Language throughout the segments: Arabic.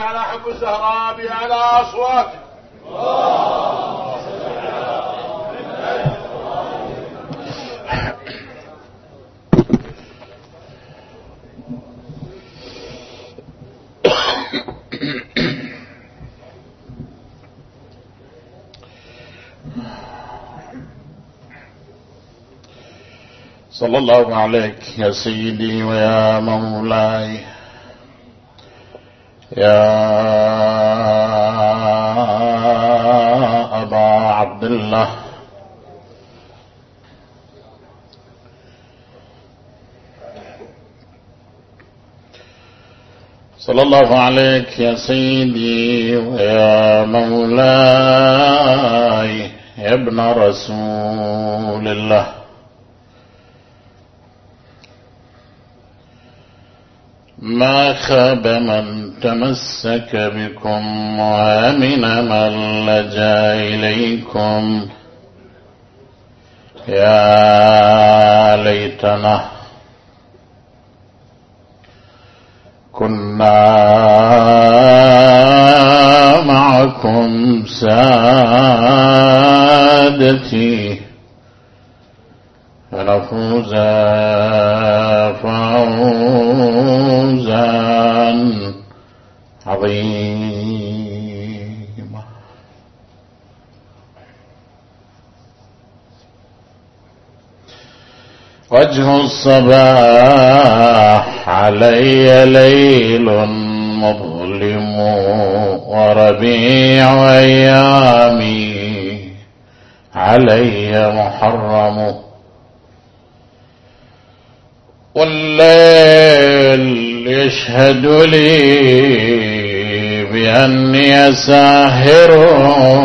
على حب الزهراء بأعلى أصواتكم. صلى الله عليك يا سيدي ويا مولاي يا أبا عبد الله. صلى الله عليك يا سيدي ويا مولاي يا ابن رسول الله. ما خاب من تمسك بكم وامن من لجا إليكم. يا ليتنا كنا معكم سادتي فنفوز فوزا عظيما. وجه الصباح علي ليل مظلم وربيع أيامي علي محرم. والليل يشهد لي بأني ساهر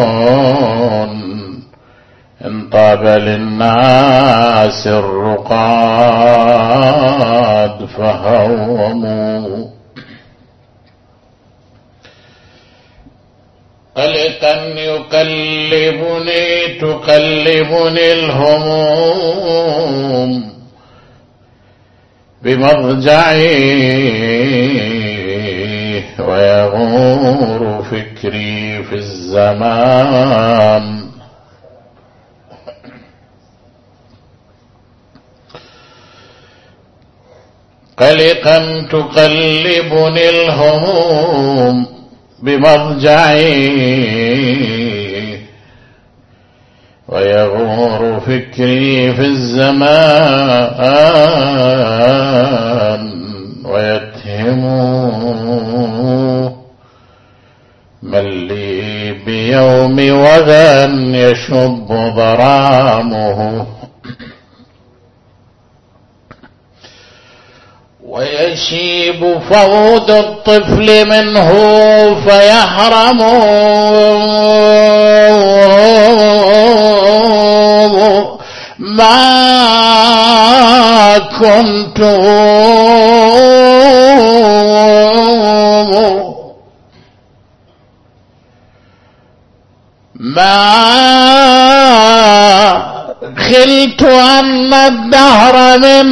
إن طاب للناس الرقاد فهوموا. قلقا يقلبني تقلبني الهموم بمضجعي ويغور فكري في الزمان. قلقا تقلبني الهموم بمضجعي ويغور فكري في الزمان. ويتهم من لي بيوم وغى يشب ضرامه. ويشيب فوض الطفل منه فيحرم. ما كنت خلت أن الدهر من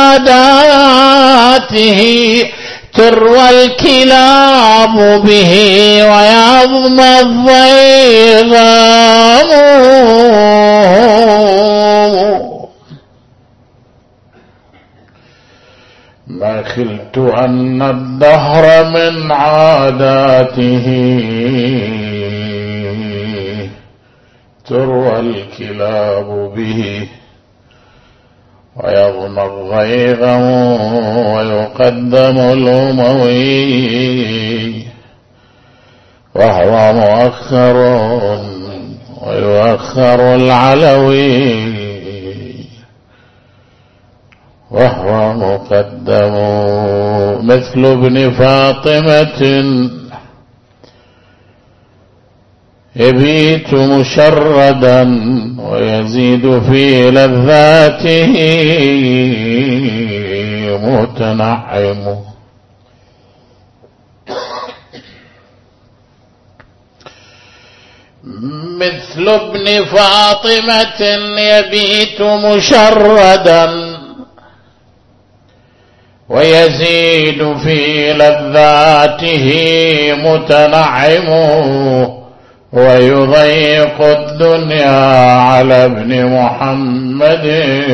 عاداته تروى الكلاب به ويضمى الضيغام. ما خلت أن الدهر من عاداته تروى الكلاب به ويضمى الضيغام. ويقدم الأموي وهو مؤخر ويؤخر العلوي وهو مقدم. مثل ابن فاطمة يبيت مشردا ويزيد في لذاته متنعم. مثل ابن فاطمة يبيت مشردا ويزيد في لذاته متنعم ويضيق الدنيا على ابن محمد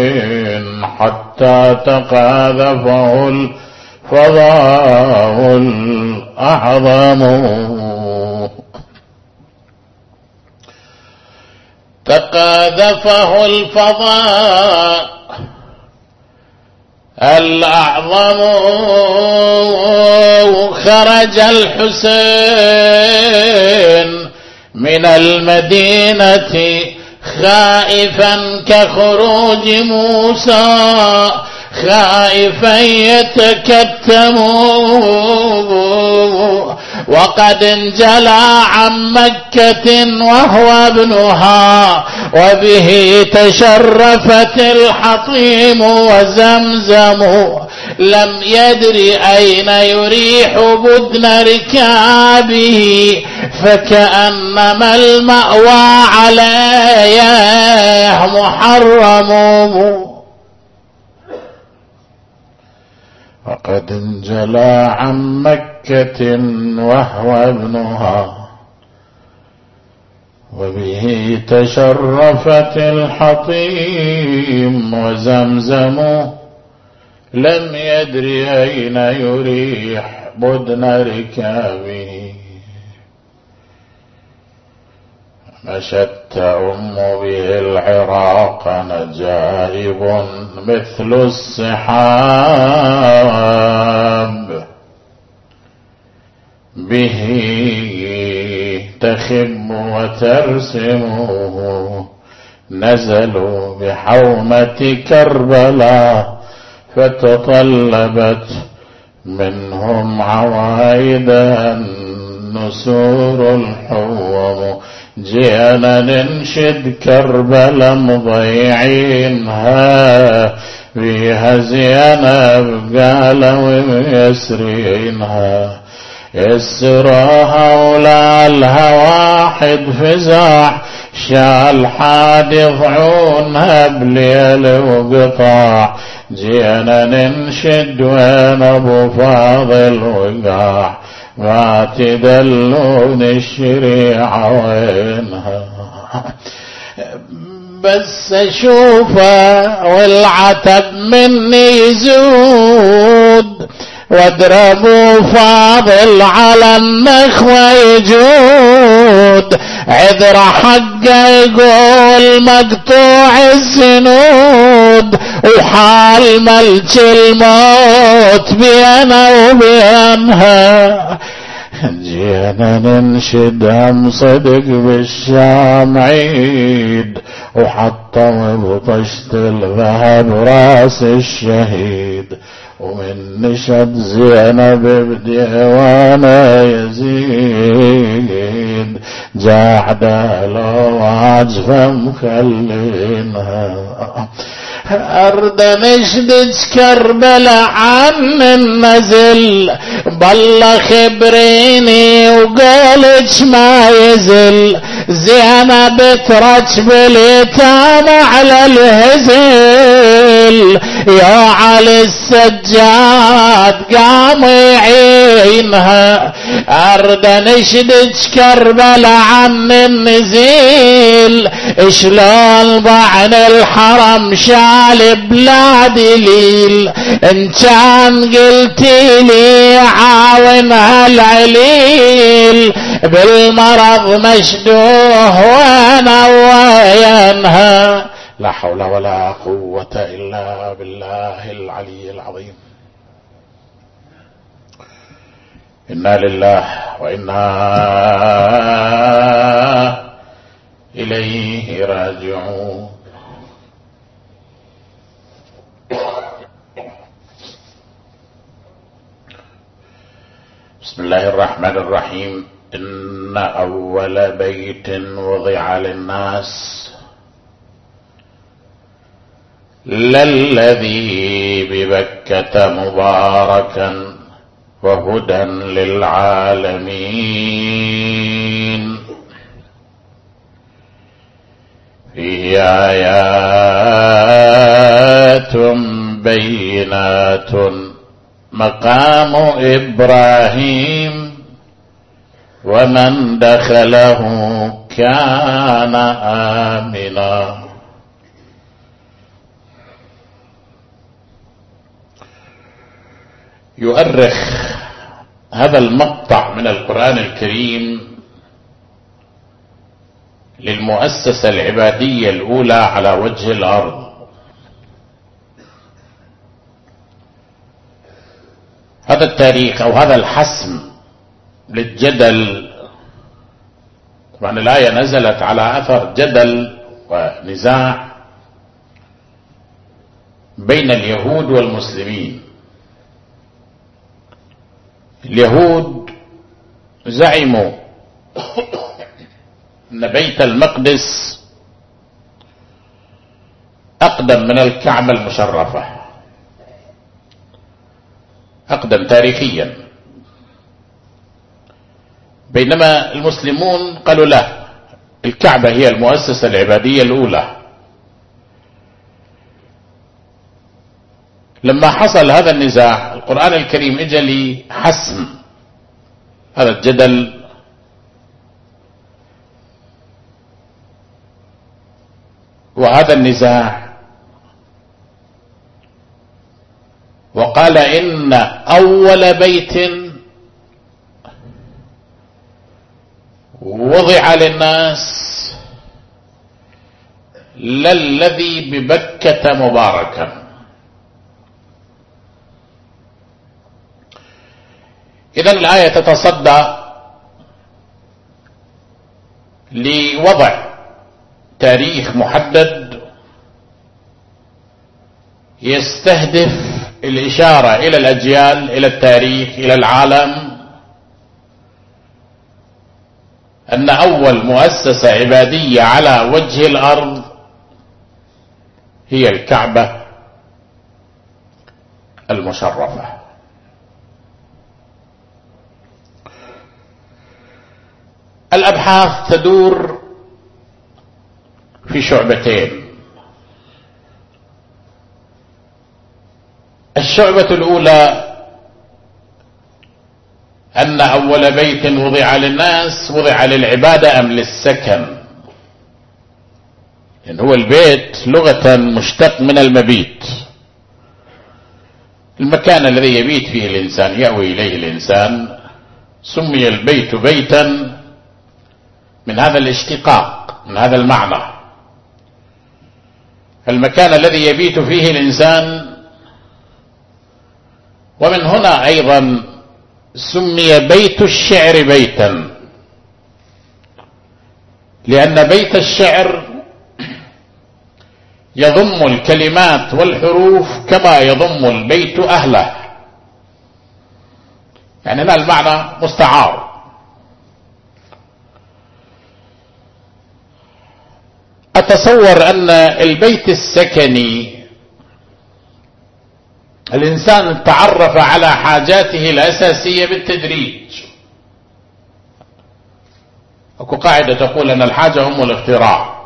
حتى تقاذفه الفضاء الأعظم. تقاذفه الفضاء الأعظم. خرج الحسين من المدينة خائفا كخروج موسى خائفا يتكتم وقد انجلى عن مكة وهو ابنها وبه تشرفت الحطيم وزمزم لم يدر أين يريح بدن ركابه فكأنما المأوى عليه محرم. وقد انجلى عن مكة وهو ابنها وبه تشرفت الحطيم وزمزم لم يدر أين يريح بدن ركابه. مشت تؤم به العراق نجائب مثل السحاب به تخب وترسم نزلوا بحومة كربلاء فتطلبت منهم عوائدا النسور الحوم جئنا ننشد كربلاء مضيعينها فيها زينب قالوا يسرينها يسرها ولا لها واحد فزاح شال حادث عونها بليل وقطاع جينا ننشد وين ابو فاضل وقاع ما تدلون الشريعة وينها بس اشوفه والعتب مني يزود واضربوا فاضل على النخوة يجود عذر حقه يقول مقطوع الزنود وحال ملك الموت بينا وبينها جينا ننشد هم صدق بالشام عيد وحطم بطشت الذهب راس الشهيد ومن نشد زينب بديوانا يزيد جاحدة لو عجفة مخلينها أرض نشدج كربلاء عن النزل بالله خبريني وقالج ما يزل زينب ترج باليتام على الهزل يا علي السجاد قام يعينها أرض نشدج كربلاء عن النزيل شلون بعن الحرم شال بلاد ليل ان كان قلتي لي عاون هالعليل بالمرض مشدوه وانا وينها. لا حول ولا قوة الا بالله العلي العظيم. إنا لله وإنا إليه راجعون. بسم الله الرحمن الرحيم. إن أول بيت وضع للناس للذي ببكة مباركا وهدى للعالمين فيه آيات بينات مقام إبراهيم ومن دخله كان آمنا. يؤرخ هذا المقطع من القرآن الكريم للمؤسسة العبادية الأولى على وجه الأرض. هذا التاريخ أو هذا الحسم للجدل، طبعا الآية نزلت على أثر جدل ونزاع بين اليهود والمسلمين. اليهود زعموا أن بيت المقدس أقدم من الكعبة المشرفة، أقدم تاريخيا، بينما المسلمون قالوا لا، الكعبة هي المؤسسة العبادية الأولى. لما حصل هذا النزاع القرآن الكريم اجى لحسم هذا الجدل وهذا النزاع، وقال إن أول بيت وضع للناس للذي ببكة مباركا. إذن الآية تتصدى لوضع تاريخ محدد يستهدف الإشارة إلى الأجيال، إلى التاريخ، إلى العالم، أن أول مؤسسة عبادية على وجه الأرض هي الكعبة المشرفة. الأبحاث تدور في شعبتين. الشعبة الأولى أن أول بيت وضع للناس وضع للعبادة أم للسكن، لأن هو البيت لغة مشتق من المبيت، المكان الذي يبيت فيه الإنسان، يأوي إليه الإنسان. سمي البيت بيتا من هذا الاشتقاق، من هذا المعنى، المكان الذي يبيت فيه الإنسان. ومن هنا أيضا سمي بيت الشعر بيتا، لأن بيت الشعر يضم الكلمات والحروف كما يضم البيت أهله، يعني هنا المعنى مستعار. أتصور أن البيت السكني الإنسان تعرف على حاجاته الأساسية بالتدريج. أكو قاعدة تقول أن الحاجة أم الاختراع.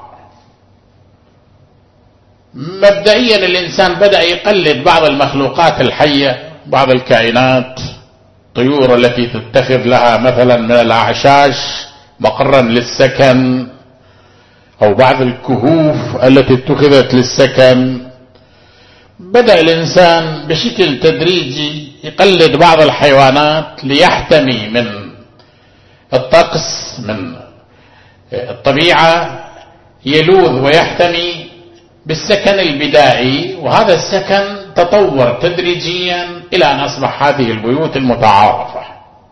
مبدئيا الإنسان بدأ يقلد بعض المخلوقات الحية، بعض الكائنات، الطيور التي تتخذ لها مثلا من الأعشاش مقرا للسكن، أو بعض الكهوف التي اتخذت للسكن. بدأ الإنسان بشكل تدريجي يقلد بعض الحيوانات ليحتمي من الطقس، من الطبيعة، يلوذ ويحتمي بالسكن البدائي، وهذا السكن تطور تدريجيا إلى أن أصبح هذه البيوت المتعارفة.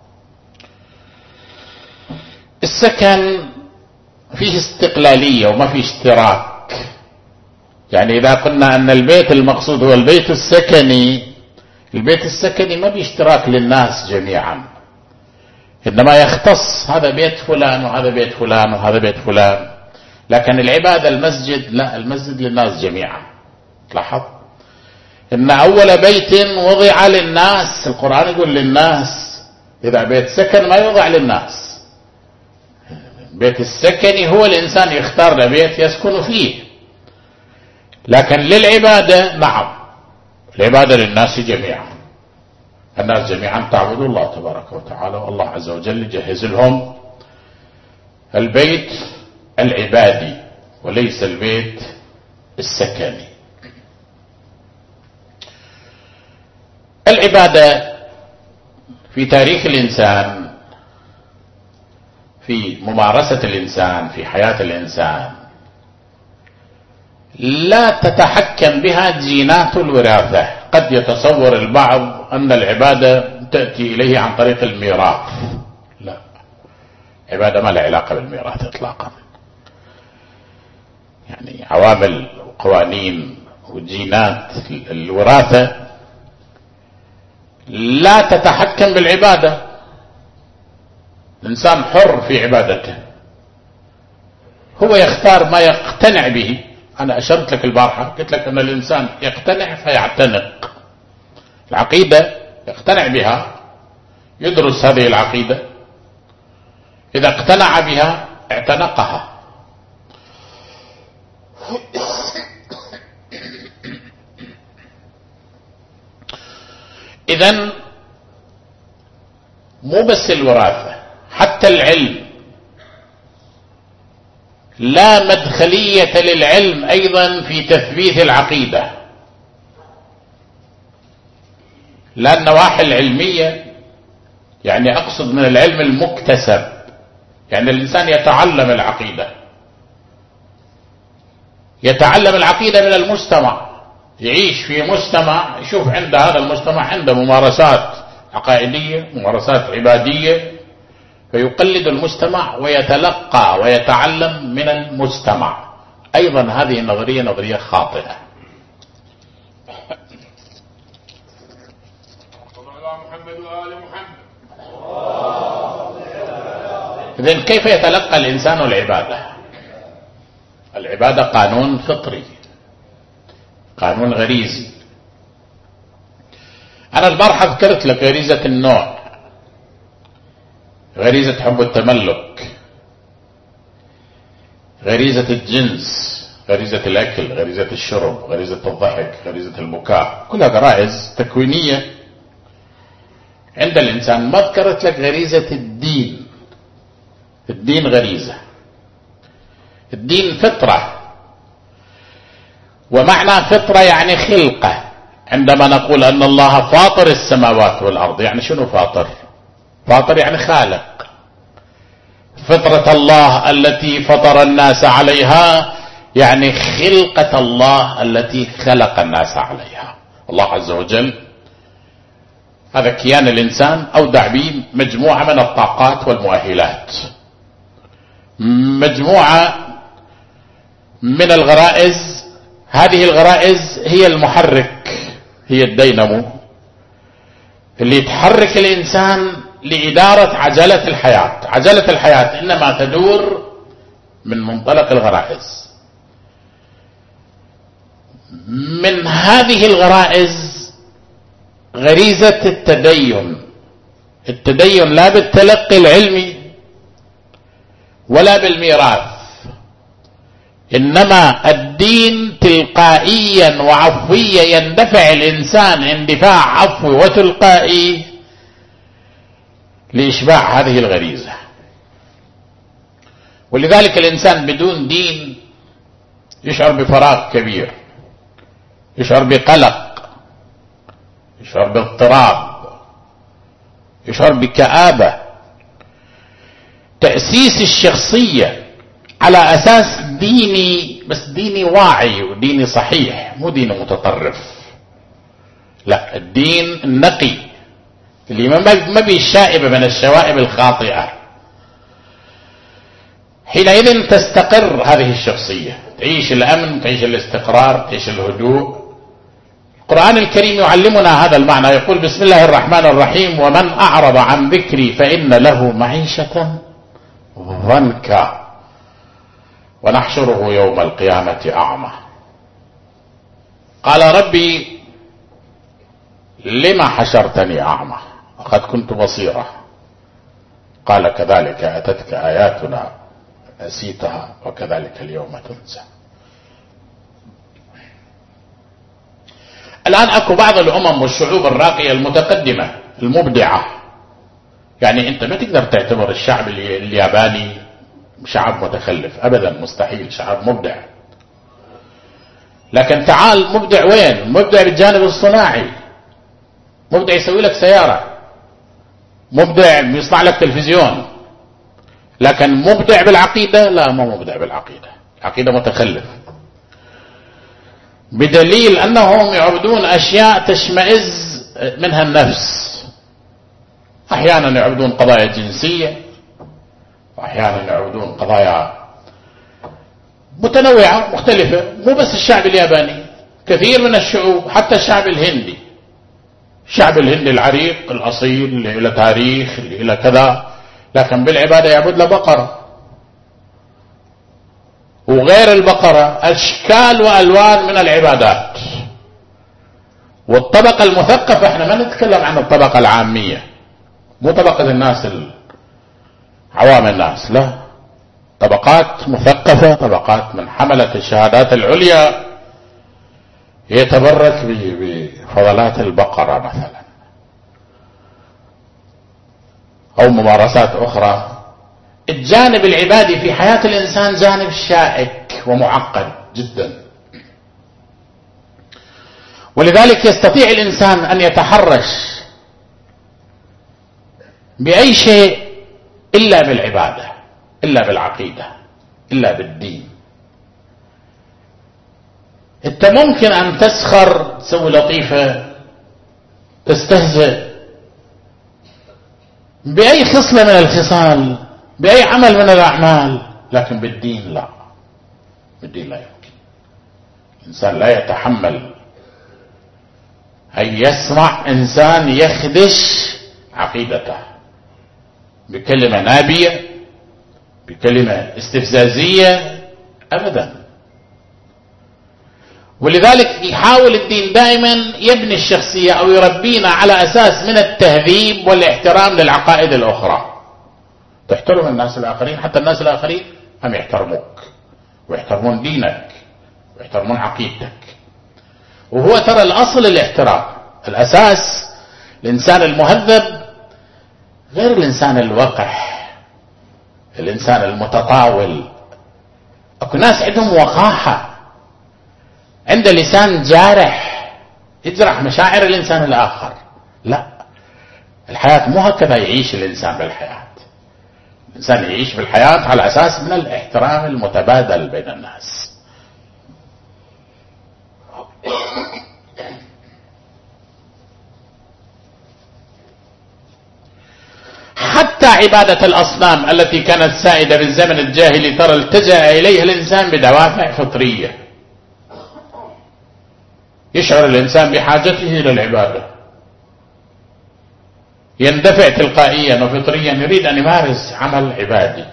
السكن فيه استقلالية وما فيه اشتراك. يعني إذا قلنا أن البيت المقصود هو البيت السكني، البيت السكني ما باشتراك للناس جميعا، إنما يختص هذا بيت فلان وهذا بيت فلان وهذا بيت فلان. لكن العبادة المسجد لا، المسجد للناس جميعا. لاحظ إن أول بيت وضع للناس، القرآن يقول للناس، إذا بيت سكن ما يوضع للناس. بيت السكني هو الإنسان يختار له بيت يسكن فيه، لكن للعبادة نعم، العبادة للناس جميعا. الناس جميعا تعبد الله تبارك وتعالى، والله عز وجل يجهز لهم البيت العبادي وليس البيت السكني. العبادة في تاريخ الإنسان، في ممارسة الإنسان، في حياة الإنسان، لا تتحكم بها جينات الوراثة. قد يتصور البعض أن العبادة تأتي إليه عن طريق الميراث. لا، العبادة ما لها علاقة بالميراث إطلاقا. يعني عوامل وقوانين وجينات الوراثة لا تتحكم بالعبادة. الإنسان حر في عبادته، هو يختار ما يقتنع به. أنا أشرت لك البارحة، قلت لك أن الإنسان يقتنع فيعتنق العقيدة، يقتنع بها، يدرس هذه العقيدة، إذا اقتنع بها اعتنقها. إذن مو بس الوراثة، حتى العلم لا مدخلية للعلم أيضا في تثبيت العقيدة. لا النواحي العلمية، يعني أقصد من العلم المكتسب، يعني الإنسان يتعلم العقيدة، يتعلم العقيدة من المجتمع، يعيش في مجتمع، يشوف عند هذا المجتمع عنده ممارسات عقائدية، ممارسات عبادية، فيقلد المجتمع ويتلقى ويتعلم من المجتمع. أيضا هذه النظرية نظرية خاطئة. إذن كيف يتلقى الإنسان العبادة؟ العبادة قانون فطري، قانون غريزي. أنا البارحة ذكرت لك غريزة النوع، غريزة حب التملك، غريزة الجنس، غريزة الأكل، غريزة الشرب، غريزة الضحك، غريزة البكاء، كلها غرائز تكوينية عند الإنسان. ما ذكرت لك غريزة الدين. الدين غريزة، الدين فطرة، ومعنى فطرة يعني خلقة. عندما نقول أن الله فاطر السماوات والأرض، يعني شنو فاطر؟ فاطر يعني خالق. فطرة الله التي فطر الناس عليها يعني خلقة الله التي خلق الناس عليها. الله عز وجل هذا كيان الإنسان أودع به مجموعة من الطاقات والمؤهلات، مجموعة من الغرائز. هذه الغرائز هي المحرك، هي الدينامو اللي تحرك الإنسان لإدارة عجلة الحياة. عجلة الحياة إنما تدور من منطلق الغرائز. من هذه الغرائز غريزة التدين. التدين لا بالتلقي العلمي ولا بالميراث، إنما الدين تلقائيا وعفويا يندفع الإنسان اندفاع عفوي وتلقائي لإشباع هذه الغريزة. ولذلك الإنسان بدون دين يشعر بفراغ كبير، يشعر بقلق، يشعر باضطراب، يشعر بكآبة. تأسيس الشخصية على أساس ديني، بس ديني واعي وديني صحيح، مو دين متطرف. لا، الدين النقي اللي ما بيه الشائبة من الشوائب الخاطئة. حينئذ تستقر هذه الشخصية، تعيش الأمن، تعيش الاستقرار، تعيش الهدوء. القرآن الكريم يعلمنا هذا المعنى، يقول بسم الله الرحمن الرحيم: ومن أعرض عن ذكري فإن له معيشة ضنكا ونحشره يوم القيامة أعمى. قال ربي لما حشرتني أعمى وقد كنت بصيرا؟ قال كذلك أتتك آياتنا نسيتها وكذلك اليوم تنسى. الآن أكو بعض الأمم والشعوب الراقية المتقدمة المبدعة، يعني أنت ما تقدر تعتبر الشعب الياباني شعب متخلف أبدا، مستحيل، شعب مبدع. لكن تعال مبدع وين؟ مبدع بالجانب الصناعي، مبدع يسوي لك سيارة، مبدع يصنع لك تلفزيون. لكن مبدع بالعقيدة؟ لا، ما مبدع بالعقيدة، العقيدة متخلف، بدليل أنهم يعبدون أشياء تشمئز منها النفس. أحيانا يعبدون قضايا جنسية، وأحيانا يعبدون قضايا متنوعة مختلفة. مو بس الشعب الياباني، كثير من الشعوب، حتى الشعب الهندي، الشعب الهندي العريق الأصيل اللي له تاريخ، اللي له كذا، لكن بالعبادة يعبد له بقرة، وغير البقرة أشكال وألوان من العبادات. والطبقة المثقفة، احنا ما نتكلم عن الطبقة العامية، مو طبقة الناس عوام الناس، لا، طبقات مثقفة، طبقات من حملة الشهادات العليا يتبرك بفضلات البقرة مثلا، أو ممارسات أخرى. الجانب العبادي في حياة الإنسان جانب شائك ومعقد جدا، ولذلك يستطيع الإنسان أن يتحرش بأي شيء إلا بالعبادة، إلا بالعقيدة، إلا بالدين. أنت ممكن أن تسخر، تسوي لطيفة، تستهزئ بأي خصلة من الخصال، بأي عمل من الأعمال، لكن بالدين لا، بالدين لا يمكن. الإنسان لا يتحمل أن يسمع إنسان يخدش عقيدته بكلمة نابية، بكلمة استفزازية، أبدا. ولذلك يحاول الدين دائما يبني الشخصية أو يربينا على أساس من التهذيب والاحترام للعقائد الأخرى. تحترم الناس الآخرين، حتى الناس الآخرين هم يحترموك ويحترمون دينك ويحترمون عقيدتك. وهو ترى الأصل الاحترام، الأساس. الإنسان المهذب غير الإنسان الوقح، الإنسان المتطاول. أكو ناس عندهم وقاحة، عنده لسان جارح، يجرح مشاعر الإنسان الآخر. لا، الحياة مو هكذا يعيش الإنسان بالحياة. الإنسان يعيش بالحياة على أساس من الاحترام المتبادل بين الناس. حتى عبادة الأصنام التي كانت سائدة بالزمن الجاهلي ترى التجأ إليها الإنسان بدوافع فطرية. يشعر الإنسان بحاجته إلى العبادة، يندفع تلقائيا وفطريا، يريد أن يمارس عمل عبادي.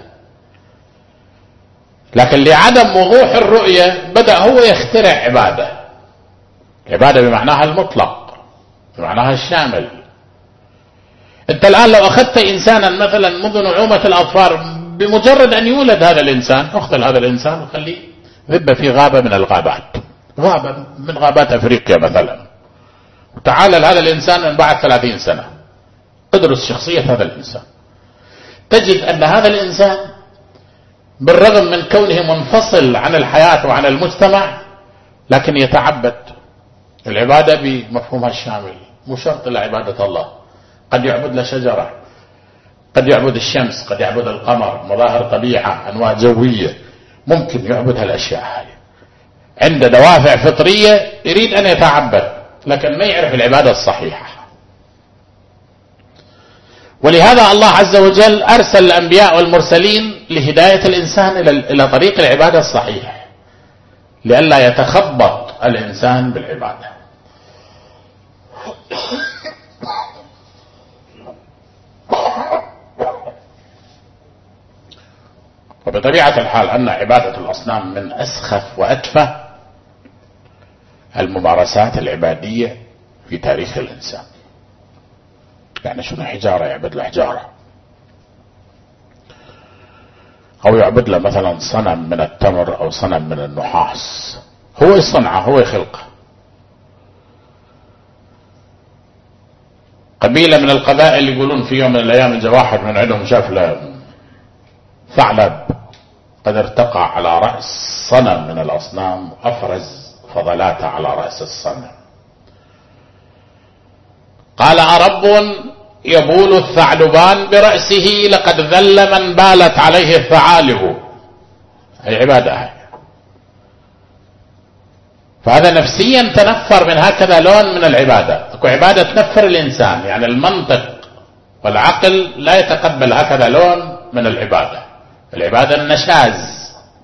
لكن لعدم وضوح الرؤية بدأ هو يخترع عبادة، عبادة بمعناها المطلق، بمعناها الشامل. أنت الآن لو أخذت إنسانا مثلا منذ نعومة الأظفار، بمجرد أن يولد هذا الإنسان، أخذ هذا الإنسان وخليه ذب في غابة من الغابات، غابة من غابات أفريقيا مثلا، وتعال هذا الإنسان من بعد 30 سنة، ادرس شخصية هذا الإنسان، تجد أن هذا الإنسان بالرغم من كونه منفصل عن الحياة وعن المجتمع، لكن يتعبد. العبادة بمفهومها الشامل، مو شرط إلا عبادة الله. قد يعبد لشجرة، قد يعبد الشمس، قد يعبد القمر، مظاهر طبيعة، أنواع جوية، ممكن يعبد هالأشياء هاي. عنده دوافع فطرية يريد أن يتعبد، لكن ما يعرف العبادة الصحيحة. ولهذا الله عز وجل أرسل الأنبياء والمرسلين لهداية الإنسان إلى طريق العبادة الصحيح، لئلا يتخبط الإنسان بالعبادة. وبطبيعة الحال أن عبادة الأصنام من أسخف وأتفه الممارسات العبادية في تاريخ الإنسان. يعني شنو حجارة يعبد له حجارة، أو يعبد له مثلا صنم من التمر أو صنم من النحاس، هو يصنعه، هو يخلقه. قبيلة من القبائل يقولون في يوم من الأيام جاء واحد من عندهم شاف له ثعلب قد ارتقى على رأس صنم من الأصنام وأفرز فضلاته على رأس الصنم. قال: أرب يبول الثعلبان برأسه لقد ذل من بالت عليه الثعالب. هي عبادة هاي. فهذا نفسيا تنفر من هكذا لون من العبادة. اكو عبادة تنفر الإنسان، يعني المنطق والعقل لا يتقبل هكذا لون من العبادة. العبادة النشاز.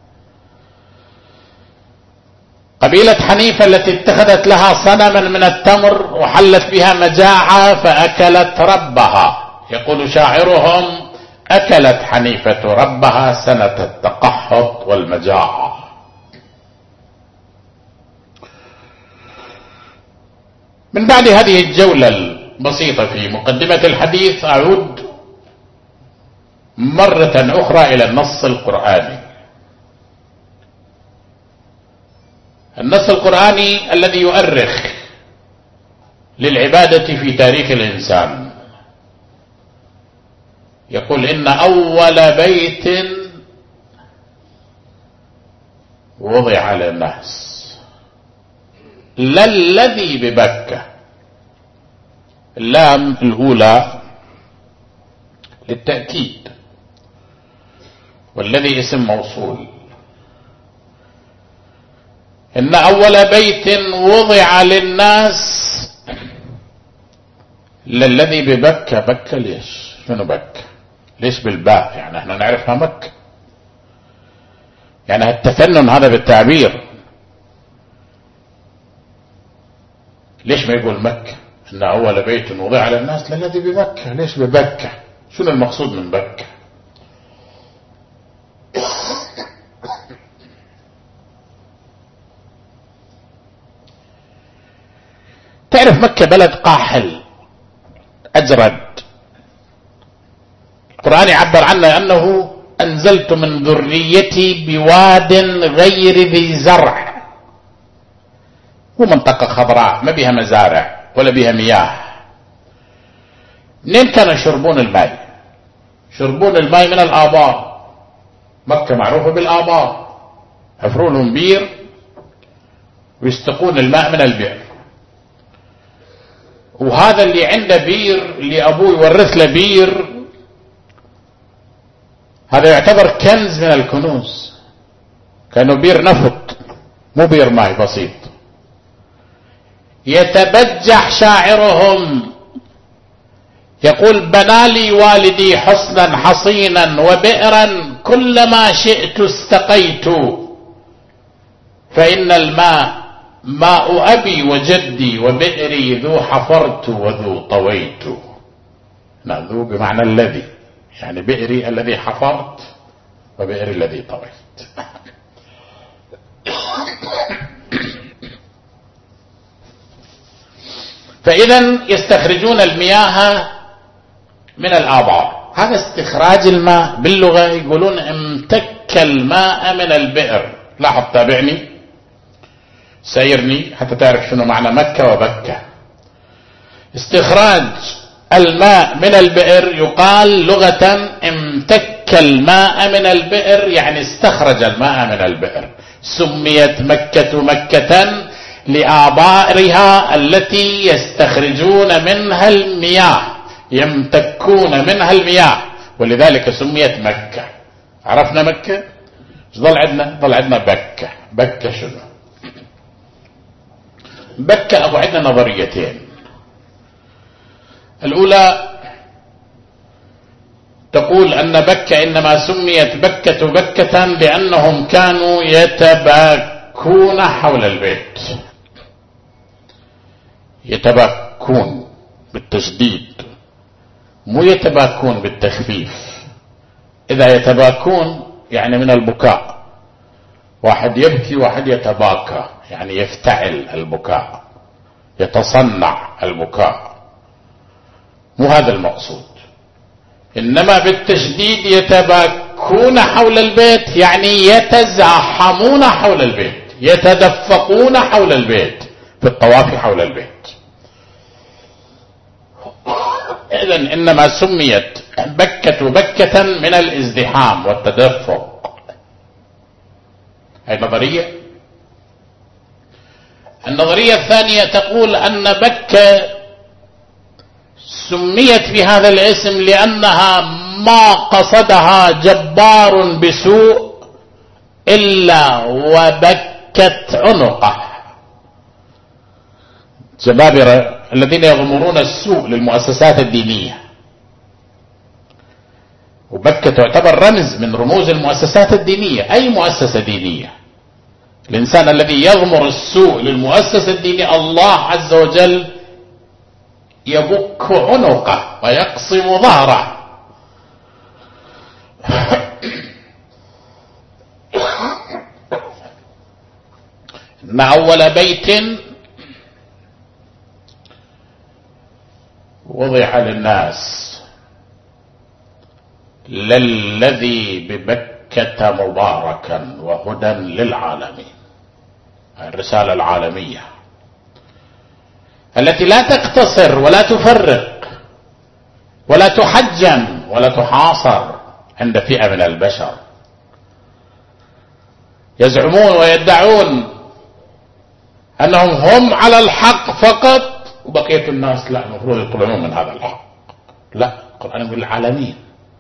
قبيلة حنيفة التي اتخذت لها صنما من التمر وحلت بها مجاعة فأكلت ربها. يقول شاعرهم: أكلت حنيفة ربها سنة التقحط والمجاعة. من بعد هذه الجولة البسيطة في مقدمة الحديث أعود مرة أخرى إلى النص القرآني. النص القرآني الذي يؤرخ للعبادة في تاريخ الإنسان. يقول: إن أول بيت وضع للناس للذي ببكة. اللام الأولى للتأكيد، والذي اسم موصول. إن أول بيت وضع للناس للذي ببكة. بكة ليش؟ شنو بكة؟ ليش بالباء؟ يعني احنا نعرفها مكة. يعني التفنن هذا بالتعبير. ليش ما يقول مكة؟ إن أول بيت وضع للناس للذي ببكة. ليش ببكة؟ شنو المقصود من بكة؟ تعرف مكة بلد قاحل أجرد. القرآن يعبر عنه أنه أنزلت من ذريتي بواد غير ذي زرع. هو منطقة خضراء ما بها مزارع ولا بها مياه. منين كانوا يشربون الماء؟ يشربون الماء من الآبار. مكة معروفة بالآبار. حفروا لهم بير ويستقون الماء من البئر. وهذا اللي عنده بير، اللي أبوه يورث له بير، هذا يعتبر كنز من الكنوز. كانوا بير نفط مو بير ماء بسيط. يتبجح شاعرهم يقول: بنى لي والدي حصنا حصينا وبئرا كلما شئت استقيت، فإن الماء ماء أبي وجدي وبئري ذو حفرت وذو طويت. ذو بمعنى الذي، يعني بئري الذي حفرت وبئري الذي طويت. فإذا يستخرجون المياه من الآبار. هذا استخراج الماء باللغة يقولون امتك الماء من البئر. لاحظ، تابعني سيرني حتى تعرف شنو معنى مكة وبكة. استخراج الماء من البئر يقال لغة امتك الماء من البئر، يعني استخرج الماء من البئر. سميت مكة مكة لآبارها التي يستخرجون منها المياه، يمتكون منها المياه، ولذلك سميت مكة. عرفنا مكة؟ ظل عندنا بكة. بكة شنو؟ بكة أبو عندنا نظريتين. الأولى تقول أن بكة إنما سميت بكة بكة لأنهم كانوا يتباكون حول البيت. يتباكون بالتشديد، مو يتباكون بالتخفيف. إذا يتباكون يعني من البكاء، واحد يبكي واحد يتباكى، يعني يفتعل البكاء، يتصنع البكاء. مو هذا المقصود. إنما بالتشديد يتباكون حول البيت، يعني يتزاحمون حول البيت، يتدفقون حول البيت في الطواف حول البيت. إذن إنما سميت بكة بكة من الازدحام والتدفق. هذه نظرية. النظرية الثانية تقول أن بكة سميت في هذا الاسم لأنها ما قصدها جبار بسوء إلا وبكت عنقه. جبابرة الذين يغمرون السوء للمؤسسات الدينية، وبكة تعتبر رمز من رموز المؤسسات الدينية. أي مؤسسة دينية، الإنسان الذي يغمر السوء للمؤسسة الدينية الله عز وجل يبك عنقه ويقسم ظهره. إن أول بيت وضع للناس للذي ببكة مباركا وهدى للعالمين. الرسالة العالمية التي لا تقتصر ولا تفرق ولا تحجم ولا تحاصر عند فئة من البشر يزعمون ويدعون أنهم هم على الحق فقط وبقية الناس لا، المفروض يطلعون من هذا الحق. لا، القرآن يقول العالمين.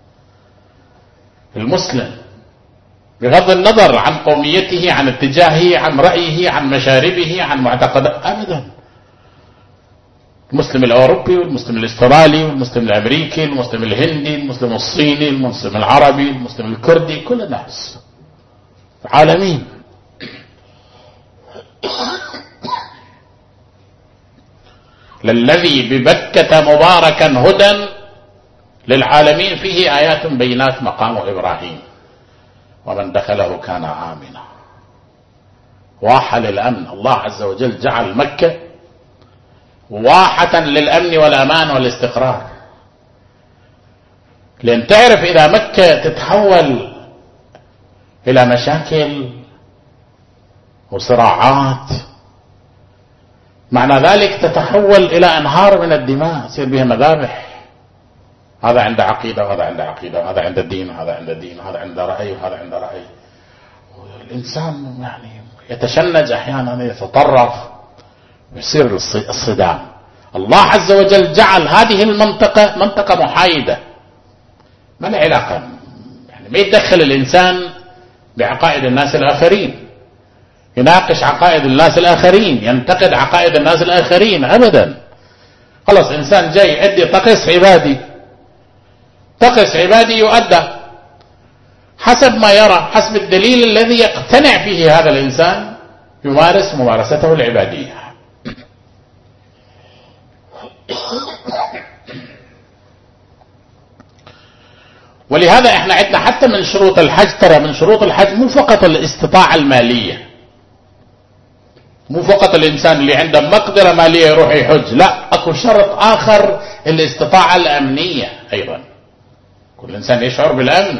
المسلم بغض النظر عن قوميته، عن اتجاهه، عن رأيه، عن مشاربه، عن معتقده، أبدا. المسلم الأوروبي والمسلم الأسترالي والمسلم الأمريكي والمسلم الهندي، المسلم الصيني، المسلم العربي، المسلم الكردي، كل الناس عالمين. للذي ببكة مباركا هدى للعالمين فيه آيات بينات مقام إبراهيم ومن دخله كان آمنا. واحة للأمن. الله عز وجل جعل مكة واحة للأمن والأمان والاستقرار، لأن تعرف إذا مكة تتحول إلى مشاكل وصراعات معنى ذلك تتحول إلى أنهار من الدماء يصير بها مذابح. هذا عنده عقيدة وهذا عنده عقيدة، هذا عنده دين وهذا عنده دين، هذا عنده رأي وهذا عنده رأي. الإنسان يعني يتشنج أحيانا، يتطرف، يصير الصدام. الله عز وجل جعل هذه المنطقة منطقة محايدة، ما لها علاقة، يعني ما يتدخل الإنسان بعقائد الناس الآخرين، يناقش عقائد الناس الآخرين، ينتقد عقائد الناس الآخرين، أبدا. خلاص إنسان جاي عندي طقس عبادي، طقس عبادي يؤدى حسب ما يرى، حسب الدليل الذي يقتنع فيه هذا الإنسان يمارس ممارسته العبادية. ولهذا احنا عندنا حتى من شروط الحج، ترى من شروط الحج مو فقط الاستطاعة المالية، مو فقط الإنسان اللي عنده مقدرة مالية يروح يحج، لا، أكو شرط آخر الاستطاعة الأمنية أيضا. كل إنسان يشعر بالأمن.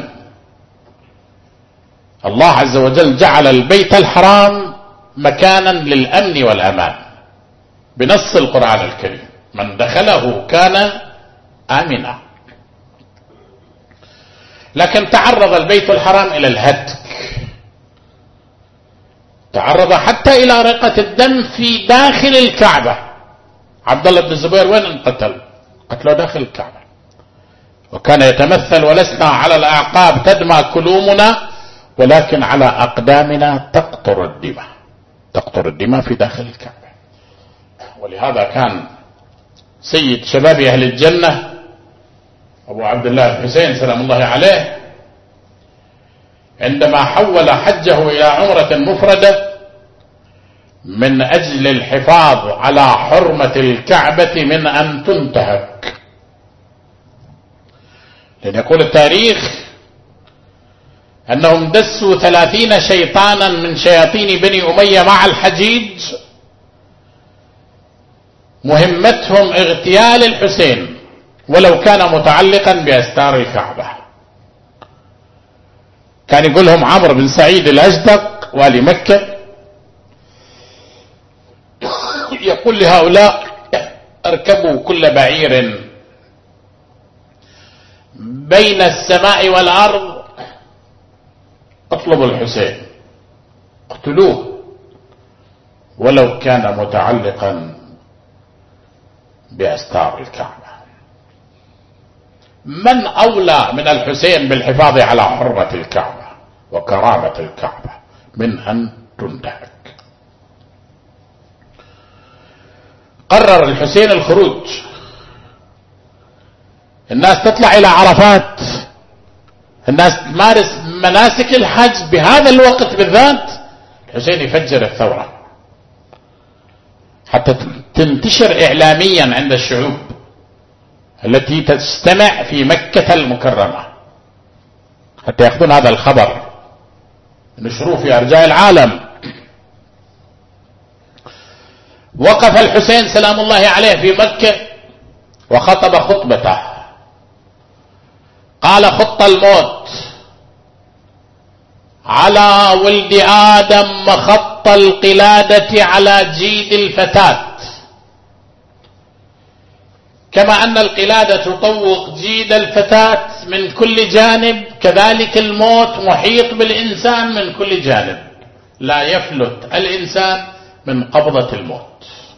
الله عز وجل جعل البيت الحرام مكانا للأمن والأمان بنص القرآن الكريم، من دخله كان آمنا. لكن تعرض البيت الحرام إلى الهتك، تعرض حتى إلى رقة الدم في داخل الكعبة. عبد الله بن الزبير وين انقتل؟ قتلوا داخل الكعبة، وكان يتمثل ولسنا على الأعقاب تدمى كلومنا ولكن على أقدامنا تقطر الدماء، تقطر الدماء في داخل الكعبة. ولهذا كان سيد شباب أهل الجنة أبو عبد الله الحسين سلام الله عليه عندما حول حجه إلى عمرة مفردة من أجل الحفاظ على حرمة الكعبة من أن تنتهك، لأن يقول التاريخ أنهم دسوا 30 شيطانا من شياطين بني أمية مع الحجيج، مهمتهم اغتيال الحسين ولو كان متعلقا بأستار الكعبة. كان يقول لهم عمرو بن سعيد الأجدق والي مكة، يقول لهؤلاء اركبوا كل بعير بين السماء والأرض اطلبوا الحسين، اقتلوه ولو كان متعلقا بأستار الكعبة. من أولى من الحسين بالحفاظ على حرمة الكعبة وكرامة الكعبة من أن تنتهك؟ قرر الحسين الخروج، الناس تطلع إلى عرفات، الناس تمارس مناسك الحج بهذا الوقت بالذات. الحسين يفجر الثورة حتى تنتشر إعلاميا عند الشعوب التي تجتمع في مكة المكرمة، حتى يأخذون هذا الخبر نشروه في أرجاء العالم. وقف الحسين سلام الله عليه في مكة وخطب خطبته، قال: خط الموت على ولد آدم مخط القلادة على جيد الفتاة، كما أن القلادة تطوق جيد الفتاة من كل جانب، كذلك الموت محيط بالإنسان من كل جانب، لا يفلت الإنسان من قبضة الموت.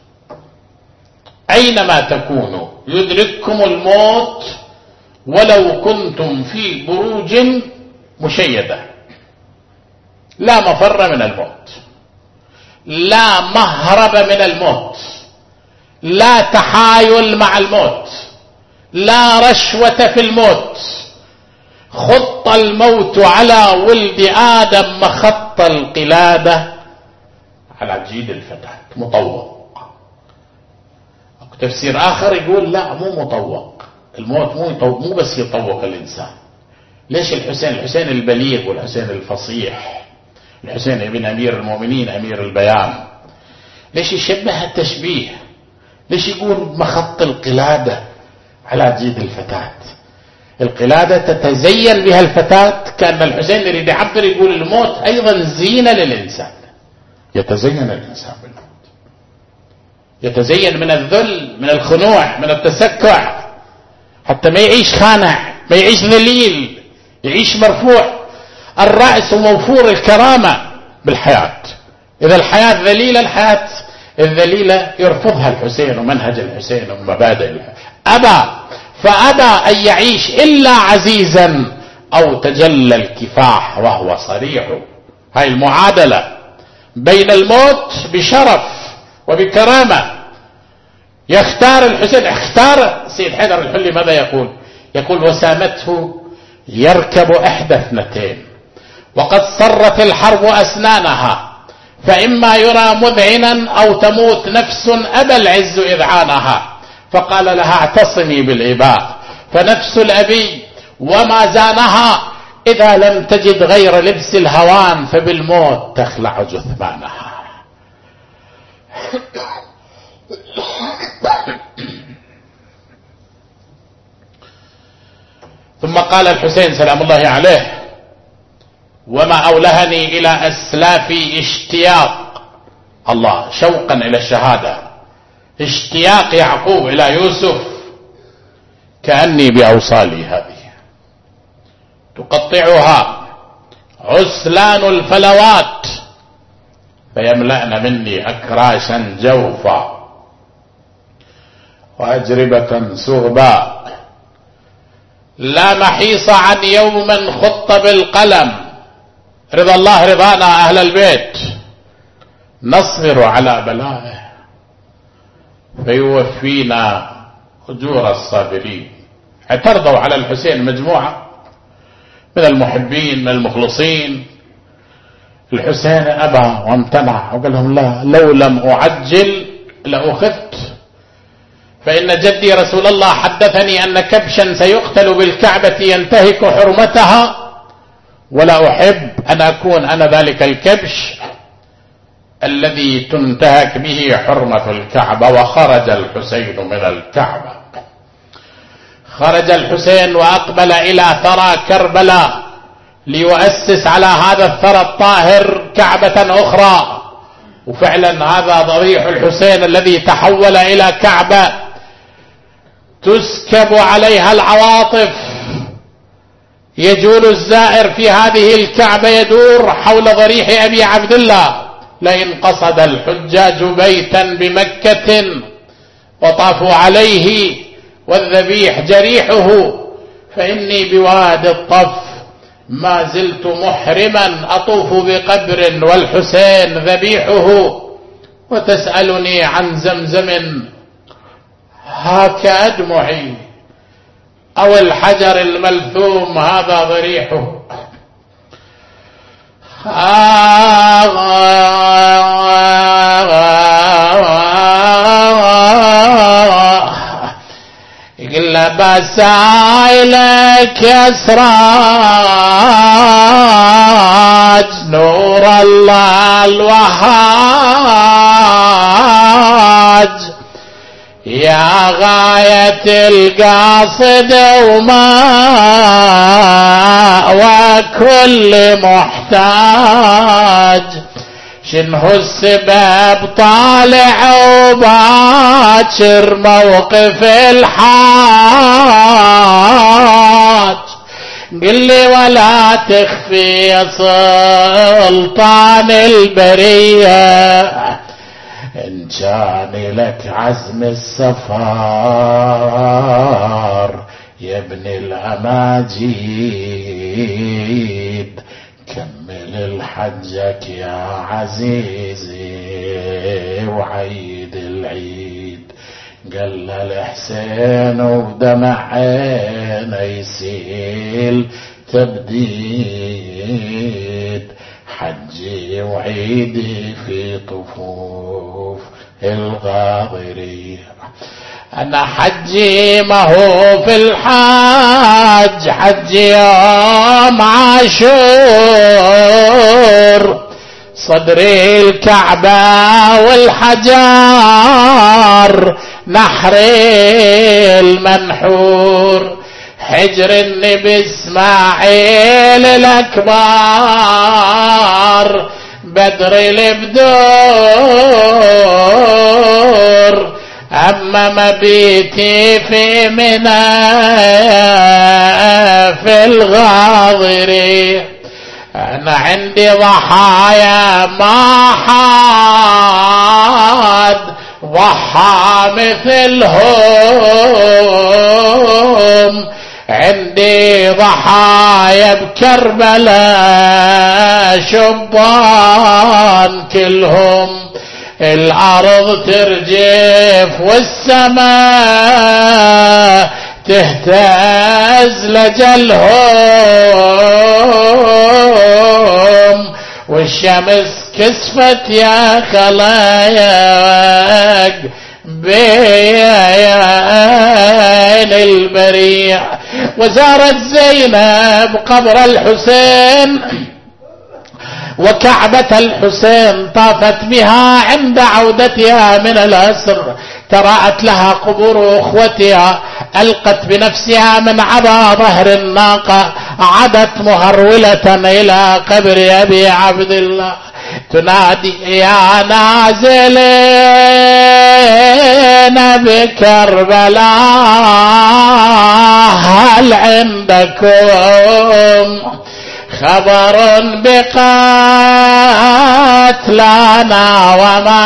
أينما تكونوا يدرككم الموت ولو كنتم في بروج مشيدة، لا مفر من الموت، لا مهرب من الموت، لا تحايل مع الموت، لا رشوة في الموت. خط الموت على ولد آدم مخط القلادة على جيد الفتاة، مطوق. تفسير آخر يقول لا، مو مطوق، الموت مو بس يطوق الإنسان. ليش الحسين البليغ والحسين الفصيح، الحسين ابن أمير المؤمنين أمير البيان، ليش يشبه التشبيه؟ ليش يقول مخط القلادة على جيد الفتاة؟ القلادة تتزين بها الفتاة، كأن الحسين يريد يعبر، يقول الموت أيضا زينة للإنسان، يتزين الإنسان بالموت، يتزين من الذل، من الخنوع، من التسكع، حتى ما يعيش خانع، ما يعيش ذليل، يعيش مرفوع الرأس وموفور الكرامة بالحياة. إذا الحياة ذليلة، الحياة الذليلة يرفضها الحسين ومنهج الحسين ومبادئ الحسين. فأبى أن يعيش إلا عزيزا أو تجلى الكفاح وهو صريح. هاي المعادلة بين الموت بشرف وبكرامة. يختار الحسين، اختار سيد حيدر الحلي ماذا يقول؟ يقول: وسامته يركب إحدى اثنتين، وقد صرت الحرب أسنانها، فإما يرى مذعنا أو تموت نفس أبى العز إذعانها. فقال لها: اعتصمي بالإباء فنفس الأبي وما زانها، إذا لم تجد غير لبس الهوان فبالموت تخلع جثمانها. ثم قال الحسين سلام الله عليه: وما أولهني إلى أسلافي اشتياق الله، شوقا إلى الشهادة، اشتياق يعقوب إلى يوسف، كأني بأوصالي هذه تقطعها عسلان الفلوات فيملأن مني أكراشا جوفا وأجربة سغبا، لا محيص عن يوم خط بالقلم، رضا الله رضانا أهل البيت، نصبر على بلائه فيوفينا أجور الصابرين. اعترضوا على الحسين مجموعة من المحبين من المخلصين، الحسين أبى وامتنع وقال لهم: لا، لو لم أعجل لأخذت، فإن جدي رسول الله حدثني أن كبشا سيقتل بالكعبة ينتهك حرمتها، ولا أحب أن أكون أنا ذلك الكبش الذي تنتهك به حرمة الكعبة. وخرج الحسين من الكعبة. خرج الحسين وأقبل إلى ثرى كربلاء ليؤسس على هذا الثرى الطاهر كعبة أخرى. وفعلا هذا ضريح الحسين الذي تحول إلى كعبة تسكب عليها العواطف يجول الزائر في هذه الكعبة يدور حول ضريح أبي عبد الله. لئن قصد الحجاج بيتا بمكة وطافوا عليه والذبيح جريحه فإني بواد الطف ما زلت محرما أطوف بقبر والحسين ذبيحه، وتسألني عن زمزم هاك أدمعي أو الحجر الملثوم هذا ضريحه. يقول بسائلك يا سراج نور الله الوهاج يا غاية القاصد وما وكل محتاج، شنه السبب طالع وباكر موقف الحاج، قل لي ولا تخفي يا سلطان البرية إن كان لك عزم السفر يا ابن الأماجيد، كمل الحجك يا عزيزي وعيد العيد. قال الحسين ودمع عينه يسيل تبديد، حجي وعيدي في طفوف الغاضرين. أنا حجي ما هو في الحج، حجي يوم عاشور، صدري الكعبة والحجار نحري المنحور، حجر النبي اسماعيل الأكبر بدر البدور، أما مبيتي في منى في الغاضري. أنا عندي ضحايا ما حد ضحى مثلهم، عندي ضحايا بكربلاء شبان كلهم، الأرض ترجف والسماء تهتز لجلهم، والشمس كسفت يا خلايق بين البريع. وزارت زينب قبر الحسين وكعبة الحسين، طافت بها عند عودتها من الأسر، تراءت لها قبور أخوتها، ألقت بنفسها من عبا ظهر الناقة، عدت مهرولة إلى قبر أبي عبد الله تنادي يا نازلين بكربلاء هل عندكم خبر بقتلنا وما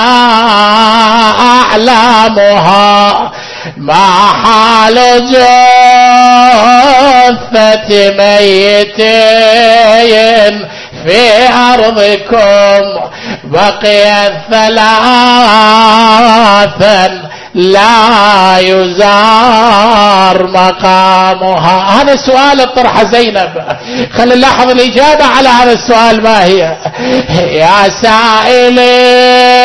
أعلمها، ما حال جثة ميتين في أرضكم، بقيت ثلاثا لا يزار مقامها. هذا السؤال اطرح زينب، خلينا نلاحظ الإجابة على هذا السؤال ما هي. يا سائلي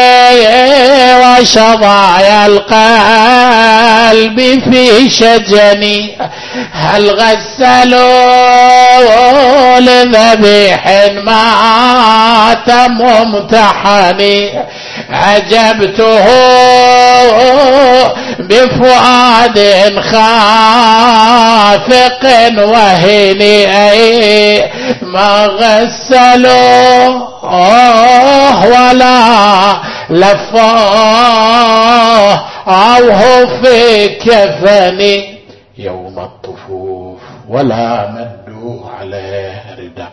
وشظايا القلب في شجني، هل غسلوا لذبيح مات ممتحني، عجبته بفؤاد خافق وهني، ما غسلوه ولا لفاه أو هو في كفني، يوم الطفوف ولا مدوا عليه رداء.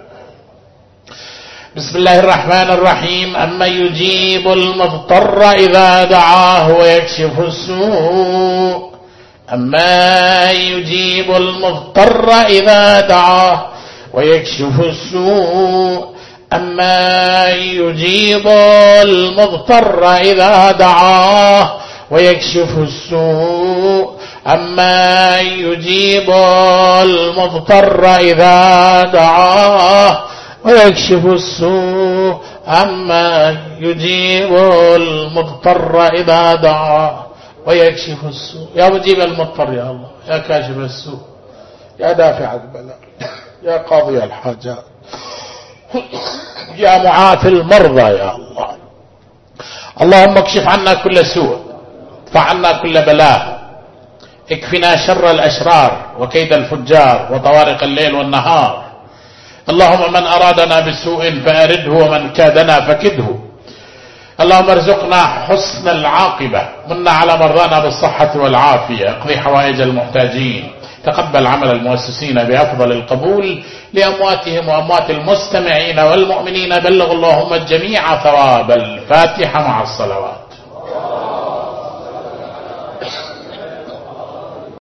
بسم الله الرحمن الرحيم. أما يجيب المضطر إذا دعاه ويكشف السوء. أما يجيب المضطر إذا دعاه ويكشف السوء. أما يجيب المضطر إذا دعاه ويكشف السوء. أما يجيب المضطر إذا دعاه ويكشف السوء. أما يجيب المضطر إذا دعاه ويكشف السوء. يا مجيب المضطر يا الله، يا كاشف السوء، يا دافع البلاء، يا قاضي الحاجات، يا معافي المرضى يا الله. اللهم اكشف عنا كل سوء، ادفع عنا كل بلاء، اكفنا شر الأشرار وكيد الفجار وطوارق الليل والنهار. اللهم من أرادنا بسوء فأرده ومن كادنا فكده. اللهم ارزقنا حسن العاقبة، منا على مرضانا بالصحة والعافية، اقضي حوائج المحتاجين، تقبل عمل المؤسسين بأفضل القبول لأمواتهم وأموات المستمعين والمؤمنين. بلغ اللهم الجميع ثواب الفاتحة مع الصلوات.